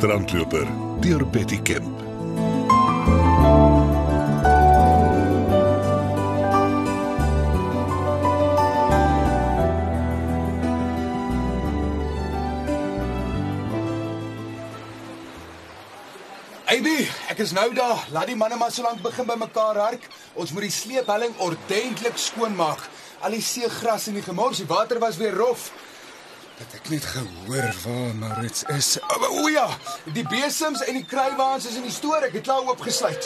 strandloper deur Betty Kemp. Abby, ek is nou daar. Laat die manne maar so lank begin by mekaar hark. Ons moet die sleephelling ordentlik skoonmaak. Al die seegras en die gemors, die water was weer rof. Dat ek net gehoor waar Maurits is. O ja, die besems en die kruiwaans is in die stoor. Ek het klaar oopgesluit.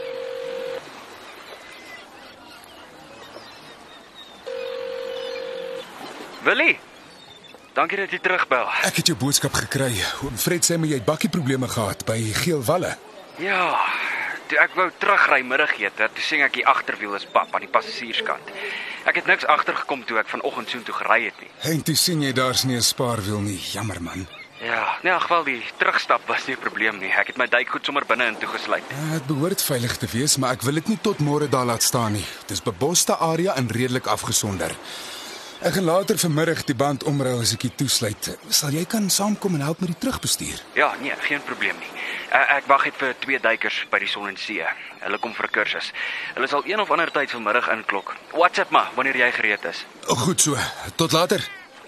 Willie, dankie dat jy terugbel. Ek het jou boodskap gekry. Oom Fred sê my jy het bakkieprobleme gehad by Geelwalle. Ja, toe ek wou terugry middagete, toe sien ek die agterwiel is pap aan die passasierskant. Ek het niks agtergekom toe ek vanoggend soontoe gery het nie. En toe sien jy daar's nie 'n spaarwiel nie. Jammer man. Ja, in elk geval die terugstap was nie 'n probleem nie. Ek het my duikgoed sommer binne in toe gesluit. Ja, dit behoort veilig te wees, maar ek wil dit nie tot môre daar laat staan nie. Dis beboste area en redelik afgesonder. Ek gaan later vanmiddag die band omruil as ek dit toesluit. Sal jy kan saamkom en help met die terugbestuur? Ja, nee, geen probleem nie. Ek wag net vir 2 duikers by die Son en See. Hulle kom vir 'n kursus. Hulle sal een of ander tyd vanmiddag inklok. WhatsApp maar wanneer jy gereed is. Goed so. Tot later.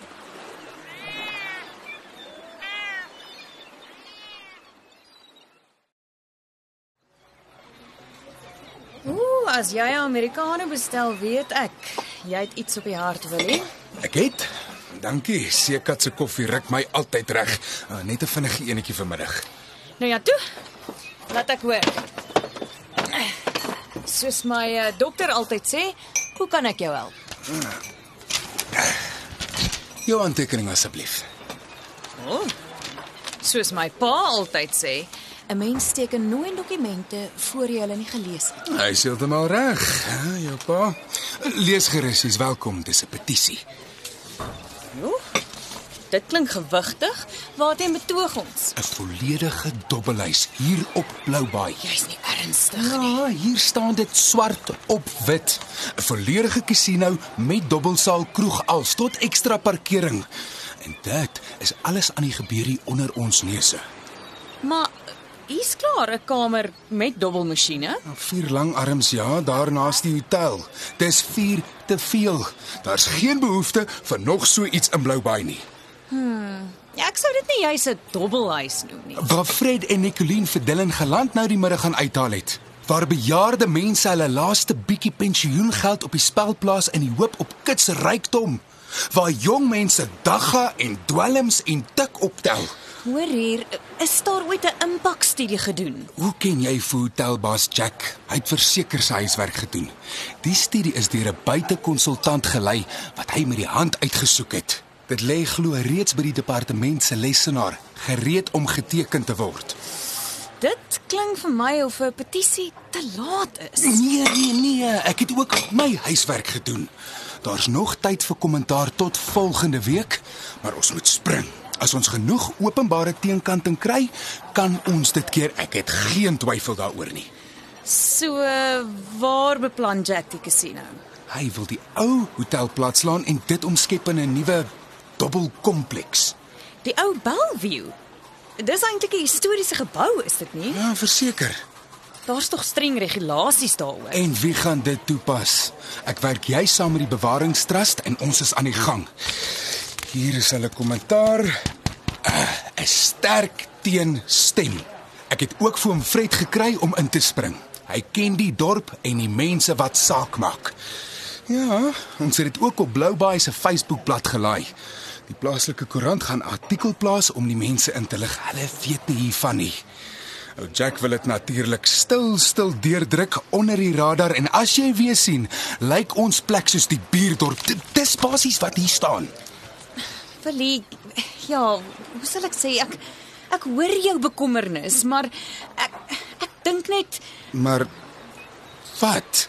As jy 'n Amerikaner bestel, weet ek. Jy het iets op die hart, Willie. Ek het. Dankie. Seekat se koffie ruk my altyd reg. Net 'n vinnige enetjie vanmiddag. Nou ja, toe. Laat ek hoor. Soos my dokter altyd sê, hoe kan ek jou help? Jou aantekening asseblief. Soos my pa altyd sê, 'n mens teken nooit dokumente voor jy hulle nie gelees het. Hy is heeltemal reg. Jou pa. Lees gerus, jy's welkom. Dis 'n petisie. Dit klink gewigtig. Waarteen betoog ons? 'n volledige dobbellys hier op Bloubaai. Jy's nie ernstig nie. Ja, hier staan dit swart op wit. 'n volledige casino met dobbelsaal kroeg als tot ekstra parkering. En dit is alles aan die gebeur hier onder ons neuse. Maar hier's klaar 'n kamer met dobbelmasjiene. 4 langarms, ja, daarnaast die hotel. Dis 4 te veel. Daar's geen behoefte vir nog so iets in Bloubaai nie. Ja, ek sou dit nie juis 'n dobbelhuis noem nie. Waar Fred en Nicoline vir Dylan geland nou die middag gaan uithaal het. Waar bejaarde mense hulle laaste bietjie pensioengeld op die spel plaas in die hoop op kitsrykdom. Waar jong mense dagga en dwelms en tik optel. Hoor hier, is daar ooit 'n impakstudie gedoen? Hoe ken jy vir hotelbaas Jack? Hy het verseker sy huiswerk gedoen. Die studie is deur 'n buitekonsultant gelei wat hy met die hand uitgesoek het. Dit lê glo reeds by die departement se lesenaar, gereed om geteken te word. Dit klink vir my of 'n petisie te laat is. Nee, ek het ook my huiswerk gedoen. Daar's nog tyd vir kommentaar tot volgende week, maar ons moet spring. As ons genoeg openbare teenkanting kry, kan ons dit keer. Ek het geen twyfel daaroor nie. So, waar beplan Jack die casino? Hy wil die ou hotel platslaan en dit omskep in 'n nuwe dobbelkompleks. Die ou Bellevue. Dis eintlik 'n historiese gebou, is dit nie? Ja, verseker. Daar's tog streng regulasies daaroor. En wie gaan dit toepas? Ek werk juis saam met die bewaringstrust en ons is aan die gang. Hier is hulle kommentaar. 'n Sterk teenstem. Ek het ook vir hom Fred gekry om in te spring. Hy ken die dorp en die mense wat saak maak. Ja, ons het dit ook op Bloubaai se Facebookblad gelaai. Die plaaslike koerant gaan 'n artikel plaas om die mense in te lig. Hulle weet nie hiervan nie. Ou Jack wil dit natuurlik stil deurdruk onder die radar en as jy weer sien, lyk ons plek soos die buurdorp. Dis basies wat hier staan. Willie, ja, hoe sal ek sê, ek hoor jou bekommernis, maar ek dink net, Maar wat?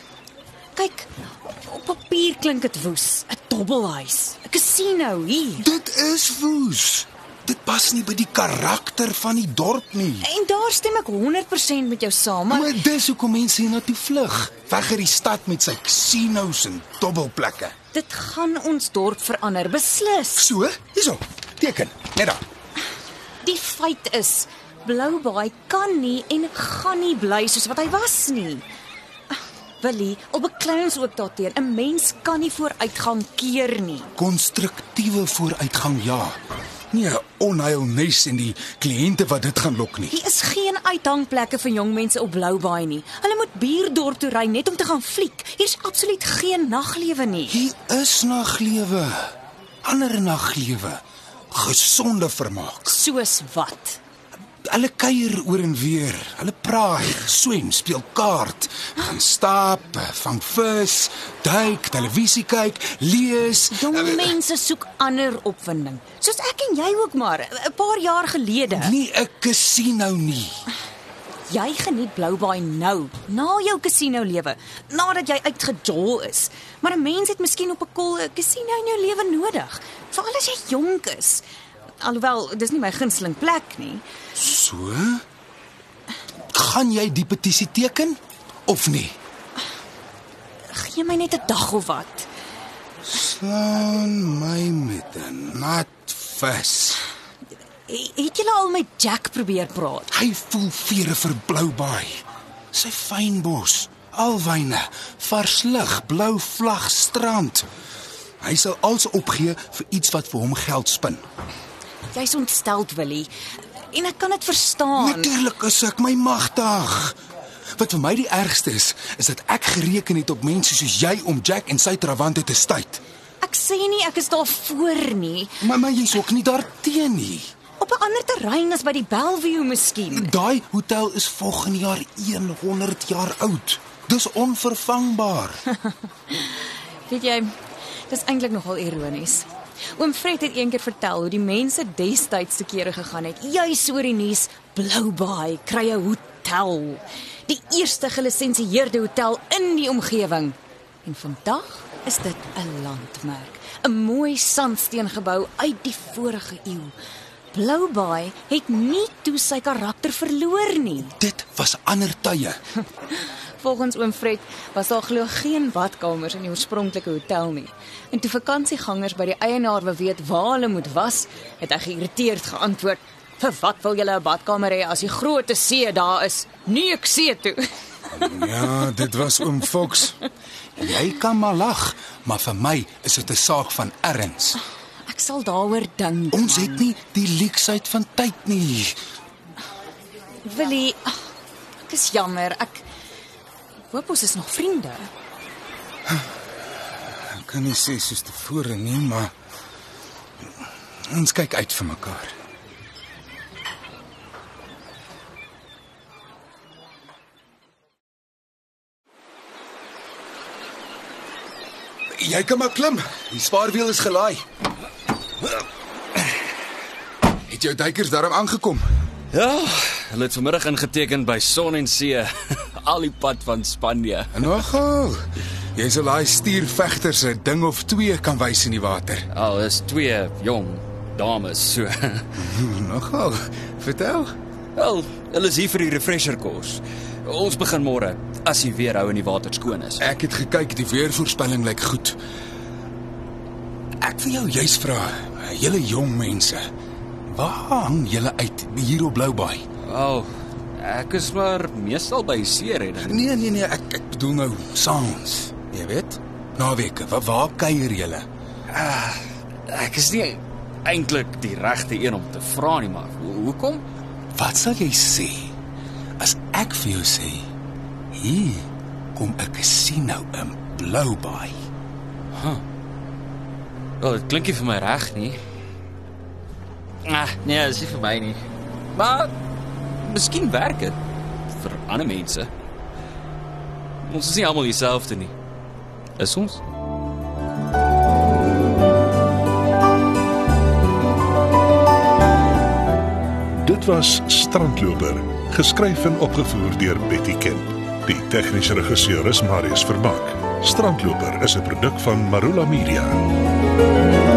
kyk, op papier klink dit woes, 'n dobbelhuis, 'n casino hier. Dit is woes. Dit pas nie by die karakter van die dorp nie. En daar stem ek 100% met jou saam, Maar dis hoekom mense hiernatoe vlug. Weg uit die stad met sy casinos en dobbelplekke. dit gaan ons dorp verander, beslis. So, hierso. Teken, net daar. Die feit is, Bloubaai kan nie en gaan nie bly soos wat hy was nie. Willie, al beklei ons ook daarteen, 'n mens kan nie vooruitgang keer nie. Konstruktiewe vooruitgang, ja. Nie 'n onheilnes en die kliënte wat dit gaan lok nie. Hier is geen uithangplekke vir jong mense op Bloubaai nie. Hulle moet Buurdorp toe ry net om te gaan fliek. Hier's absoluut geen naglewe nie. Hier is naglewe. Ander naglewe. Gesonde vermaak. Soos wat? Hulle kuier oor en weer. Hulle praai, swem, speel kaart, gaan stap, vang vis, duik, televisie kyk, lees. Jong mense soek ander opwinding. Soos ek en jy ook maar, 'n paar jaar gelede. Nie 'n casino nie. Jy geniet Bloubaai nou, na jou casino lewe, nadat jy uitgejol is. Maar 'n mens het miskien op 'n kol 'n casino in jou lewe nodig, veral as jy jonk is. Alhoewel, dis nie my gunsteling plek nie. So? Gaan jy die petisie teken of nie? Gee my net 'n dag of wat. Slaan my met 'n nat vis. Het julle al met Jack probeer praat? Hy voel vere vir Bloubaai. Sy fynbos, alwyne, vars lug, blou vlag strand. Hy sal alles opgee vir iets wat vir hom geld spin. Jy's ontsteld, Willie. En ek kan dit verstaan. Natuurlik is ek my magtig. Wat vir my die ergste is dat ek gereken het op mense soos jy om Jack en sy trawante te stuit. Ek sê nie ek is daarvoor nie. Maar jy's ook nie daarteen nie. Op 'n ander terrein as by die Bellevue miskien. Daai hotel is volgende jaar 100 jaar oud. Dis onvervangbaar. Weet jy, dis eintlik nogal ironies. Oom Fred het eendag vertel hoe die mense destyds te kere gegaan het, juis oor die nuus, Bloubaai kry 'n hotel. Die eerste gelisensieerde hotel in die omgewing. En vandag is dit 'n landmerk, 'n mooi sandsteengebou uit die vorige eeu. Bloubaai het nie toe sy karakter verloor nie. Dit was ander tye. Volgens oom Fred was daar glo geen badkamers in die oorspronklike hotel nie. En toe vakansiegangers by die eienaar wou weet waar hulle moet was, het hy geïrriteerd geantwoord: "Vir wat wil julle 'n badkamer hê as die groot see daar is? Nie ek see toe." Ja, dit was oom Fox. Jy kan maar lag, maar vir my is dit 'n saak van erns. Ek sal daaroor dink. Ons het nie die leksheid van tyd nie. Willie, ek is jammer. Ek hoop ons is nog vriende. Ek kan nie sê soos tevore nie, maar ons kyk uit vir mekaar. Jy kan maar klim. Die spaarwiel is gelaai. Het jou duikers daarom aangekom? Ja, hulle het vanmiddag ingeteken by Son en See, al die pad van Spanje. Nogal. Jy sal daai stuurvegters 'n ding of 2 kan wys in die water. Al is 2 jong dames so. Nogal. Vertel. Wel, hulle is hier vir die refresher kurs. Ons begin môre as die weerhou en die water skoon is. Ek het gekyk, die weervoorspelling lyk goed. Ek wil jou juis vra, julle jong mense, waar hang julle uit hier op Bloubaai? Wel, ek is maar meestal by seeredding. Nee, ek bedoel nou saans. Jy weet, naweke, waar kuier julle? Ek is nie eintlik die regte een om te vra nie, maar hoekom? Wat sal jy sê as ek vir jou sê, hier kom 'n casino in Bloubaai? Wel, dit klink nie vir my reg nie. Nee, dis nie vir my nie. Maar miskien werk dit vir ander mense. Ons is nie almal dieselfde nie. Is ons? Dit was Strandloper, geskryf en opgevoer deur Betty Kemp. Die tegniese regisseur is Marius Vermaak. Strandloper is 'n produk van Marula Media.